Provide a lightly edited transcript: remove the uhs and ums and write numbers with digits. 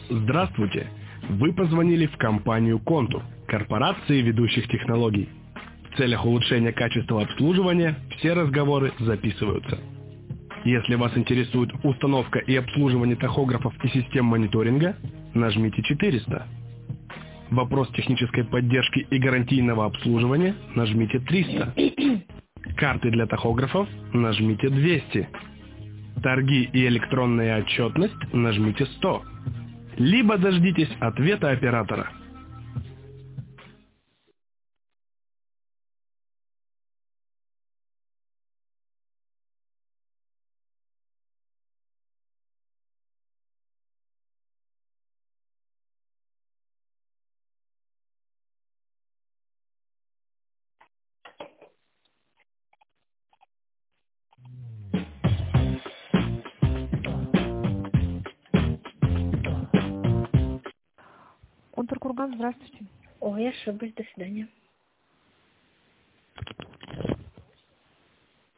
Здравствуйте! Вы позвонили в компанию «Контур», корпорации ведущих технологий. В целях улучшения качества обслуживания все разговоры записываются. Если вас интересует установка и обслуживание тахографов и систем мониторинга, нажмите 400. Вопрос технической поддержки и гарантийного обслуживания, нажмите 300. Карты для тахографов, нажмите 200. Торги и электронная отчетность, нажмите 100. Либо дождитесь ответа оператора. Контур Курган, здравствуйте. Ой, ошиблась, до свидания.